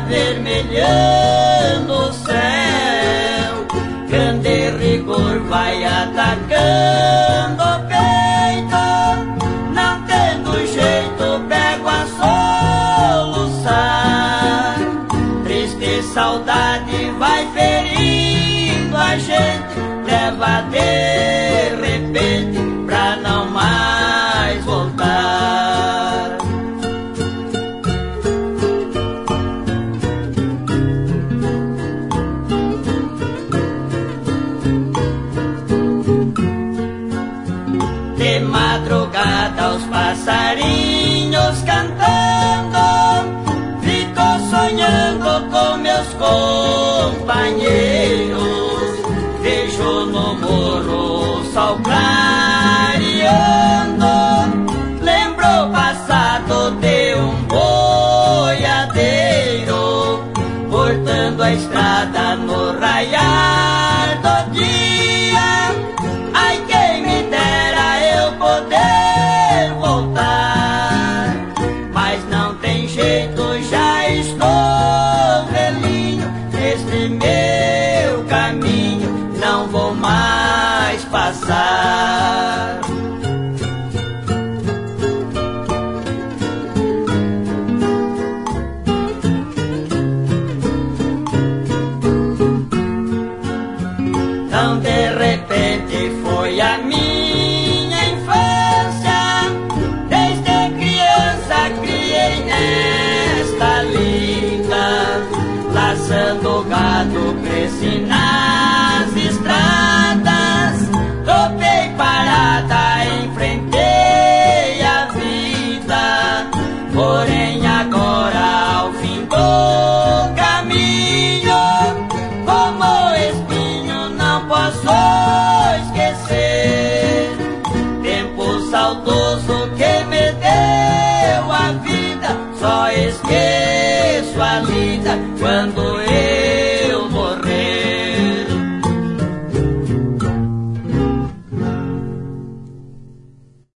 avermelhando o céu. Grande rigor vai atacando o peito, não tendo jeito pego a solução. Triste saudade vai ferindo a gente, leva de repente pra não mais voltar. De madrugada os passarinhos cantando, fico sonhando com meus companheiros. Vejo no morro o sol clareando, lembro o passado de um boiadeiro, cortando a estrada no raiar do dia. Ai, quem me dera eu poder voltar, mas não tem jeito, já estou velhinho. Este meu caminho não vou mais passar. Então de repente foi a minha infância, desde criança criei nesta linda, laçando gado cresci nas estradas, topei parada, enfrentei a vida. Porém agora ao fim do caminho, como espinho não posso esquecer. Tempo saudoso que me deu a vida, só esqueço